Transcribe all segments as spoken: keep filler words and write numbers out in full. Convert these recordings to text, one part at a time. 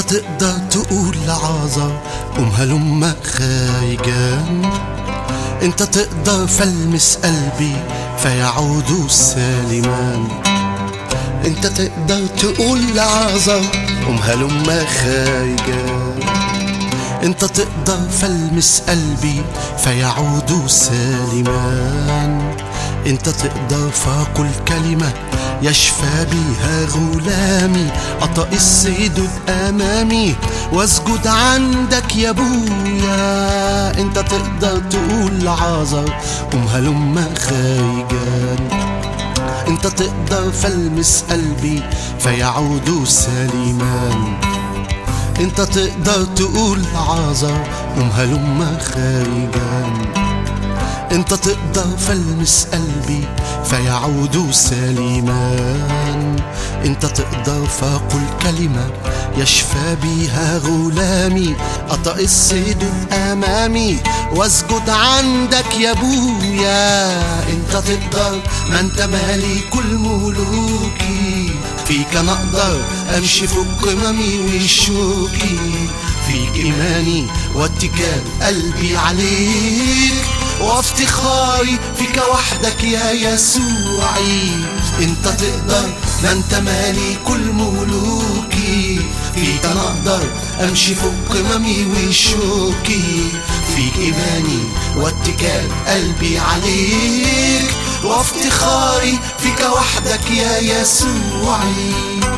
تقدر تقول لعازر قوم هلم خايجان. انت تقدر فلمس قلبي فيعود سالمان. انت تقدر تقول لعازر قوم هلم خايجان. انت تقدر فلمس قلبي فيعود سالمان. انت تقدر فكل كلمة يشفى بها غلامي أطأ السيد أمامي واسجد عندك يا ابويا. انت تقدر تقول لعازر قوم هلم خايجان. انت تقدر فلمس قلبي فيعود سليمان. انت تقدر تقول لعازر قوم هلم خايجان. انت تقدر فلمس قلبي فيعود سليمان. انت تقدر فقل كلمة يشفى بها غلامي أطأ السيد أمامي واسجد عندك يا ابويا. انت تقدر ما انت مالي كل ملوكي. فيك انا اقدر امشي فوق قممي وشوكي. فيك ايماني واتكال قلبي عليك وافتخاري فيك وحدك يا يسوعي. انت تقدر ما انت مالي كل ملوكي. فيك انا اقدر امشي فوق قممي وشوكي. فيك ايماني واتكال قلبي عليك وافتخاري فيك وحدك يا يسوعي.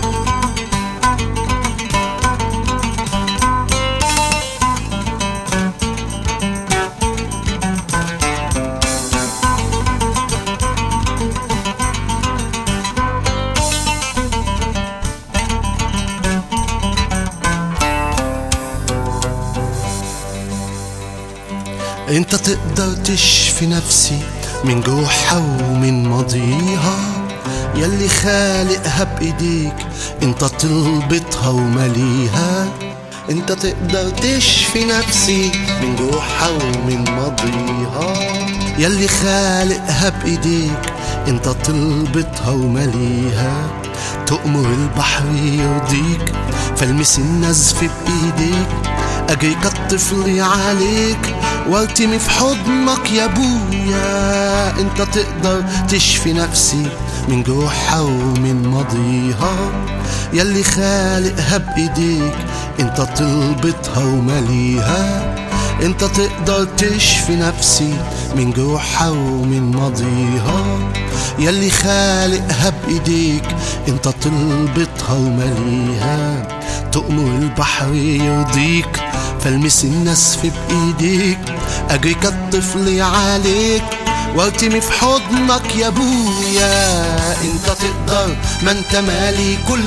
انت تقدر تشفي نفسي من جوحها ومن ماضيها. يلي خالقها بايديك انت تلبطها ومليها. انت تقدر تشفي نفسي من جوحها ومن ماضيها. يلي خالقها بايديك انت تلبطها ومليها. تؤمر البحر يرضيك فالمس النزف بايديك. اجريك الطفل عليك وارتمي في حضنك يا ابويا. انت تقدر تشفي نفسي من جوحها ومن ماضيها. يلي خالقها بايديك انت تلبطها ومليها. انت تقدر تشفي نفسي من جوحها ومن ماضيها. يلي خالقها بايديك انت تلبطها ومليها. تؤمر البحر يرضيك فالمس النسف بايديك. اجريك الطفل عليك وارتمي في حضنك يا ابويا. انت تقدر ما انت مالي كل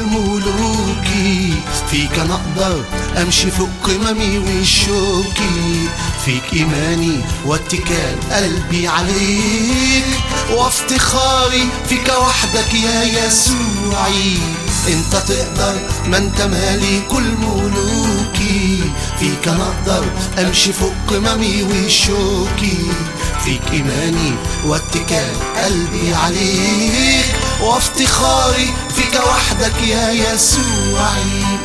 ملوكي. فيك انا اقدر امشي فوق قممي وشوكي. فيك ايماني واتكال قلبي عليك وافتخاري فيك وحدك يا يسوعي. انت تقدر ما انت مالي كل ملوكي. فيك انا اقدر امشي فوق قممي وشوكي. فيك ايماني واتكال قلبي عليك وافتخاري فيك وحدك يا يسوعي.